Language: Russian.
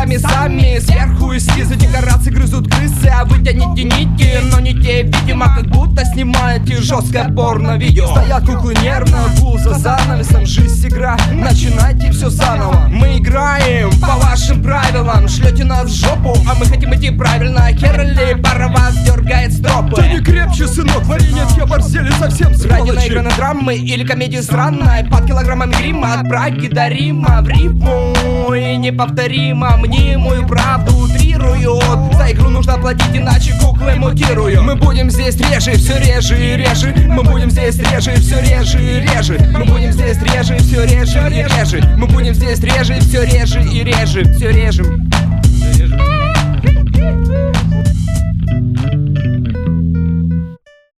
сами сверху эскизы декорации грызут крысы, а вы тяните нити, но не те, видимо, как будто снимаете жесткое порно-видео. Стоят куклы нервно, гул за занавесом, жизнь игра, начинайте все заново. Мы играем по вашим правилам, шлете нас в жопу, а мы хотим идти правильно. Херли, пара вас дергает стропы. Ты не крепче, сынок, маринетки оборзели совсем сволочи. Ради наигранной драмы или комедии странной, под килограммом грима от Праги до Рима, в рифму и неповторимо мнимую правду утрируют. За игру нужно платить, иначе куклы мутируют. Мы будем здесь реже, все реже и реже. Мы будем здесь реже, все реже и реже. Мы будем здесь реже, все реже и реже. Мы будем здесь реже, все реже и реже. Все режем.